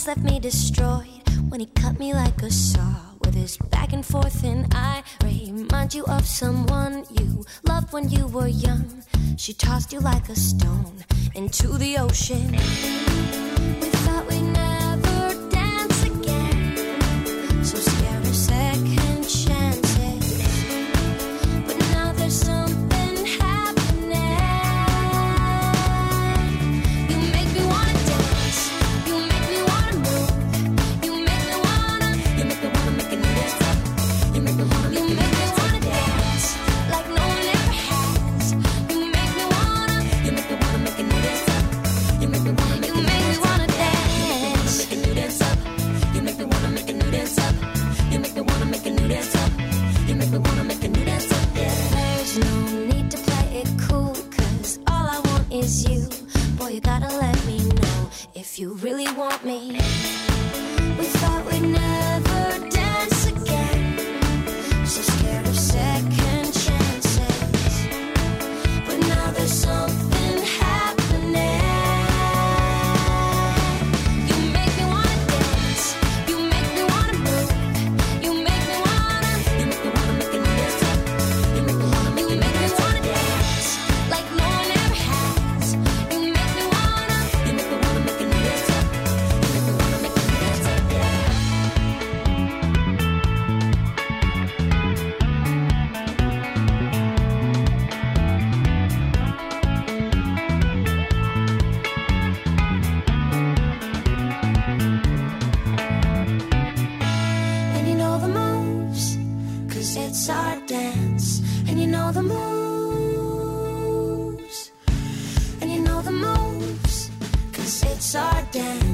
heart's left me destroyed when he cut me like a saw with his back and forth, and I remind you of someone you loved when you were young. She tossed you like a stone into the ocean. We thought we'd never dance again, so scared of second chances. But now there's something happening. You make me wanna dance, you make me wanna move, you make me wanna make a new dance up. You make me wanna dance like no one ever has. You make me wanna make a new dance up. You make me wanna dance, make a new dance up. You make me wanna make a new dance up. You make me wanna make a new dance up. You make me wanna make a new dance up. Yeah. There's no need to play it cool, 'cause all I want is you. Boy, you gotta let me know if you really want me. We thought we'd never dance again, so scared of second chances. But now there's something happening. You make me wanna dance, you make me wanna move, you make me wanna make a new dance up. You make me wanna dance like no one ever has. You make me wanna make a new dance up. You make me wanna make a new dance up, yeah. And you know the moves, 'cause it's our dance. And you know the moves. And you know the moves, 'cause it's our dance.